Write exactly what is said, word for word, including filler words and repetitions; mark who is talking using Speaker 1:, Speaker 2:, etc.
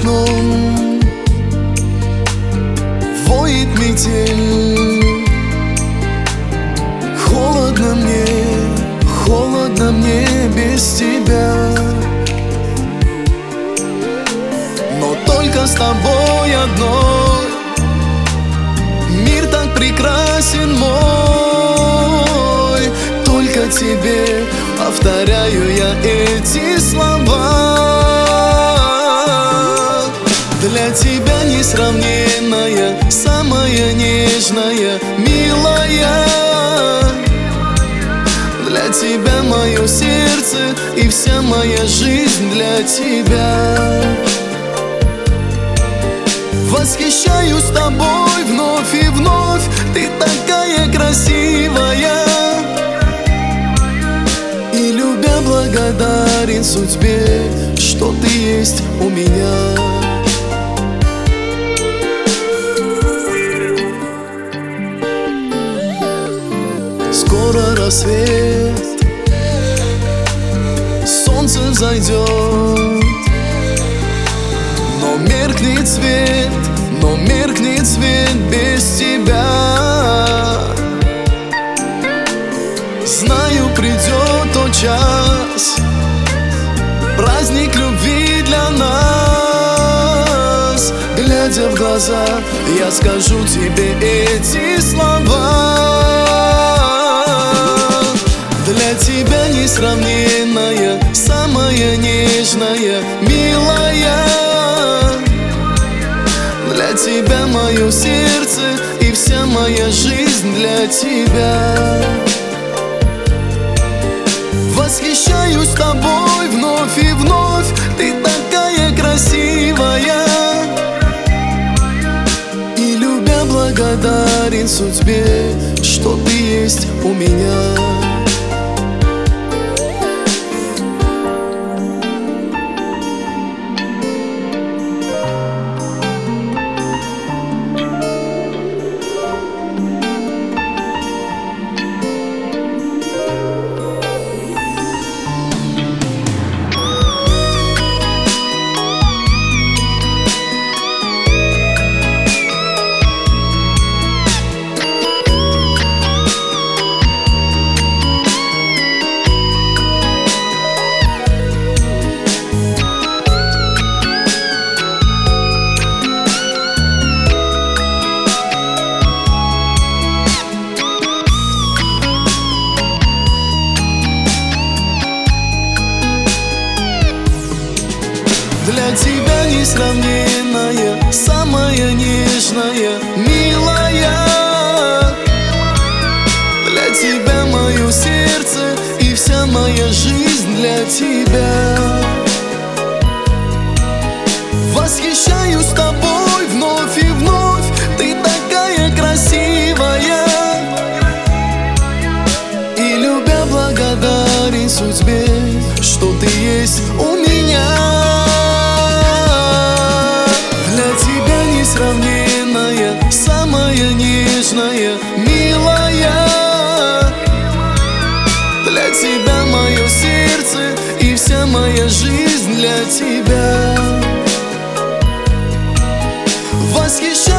Speaker 1: окном воет метель. Холодно мне, холодно мне без тебя, но только с тобой одной мир так прекрасен мой. Только тебе повторяю я эти слова. Для тебя несравненная, самая нежная, милая. Для тебя мое сердце и вся моя жизнь для тебя. Восхищаюсь тобой вновь и вновь, ты такая красивая. И любя благодарен судьбе, что ты есть у меня. Скоро рассвет, солнце взойдет, но меркнет свет, но меркнет свет без тебя. Знаю, придет тот час, праздник любви для нас. Глядя в глаза, я скажу тебе эти слова. Для тебя несравненная, самая нежная, милая. Для тебя мое сердце и вся моя жизнь для тебя. Восхищаюсь тобой вновь и вновь, ты такая красивая. И любя благодарен судьбе, что ты есть у меня. Для тебя несравненная, самая нежная, милая. Для тебя мое сердце и вся моя жизнь для тебя. Восхищаюсь тобой вновь и вновь, ты такая красивая. И любя благодарен судьбе, что ты есть у меня. Несравненная, самая нежная, милая. Для тебя мое сердце и вся моя жизнь для тебя. Восхищаюсь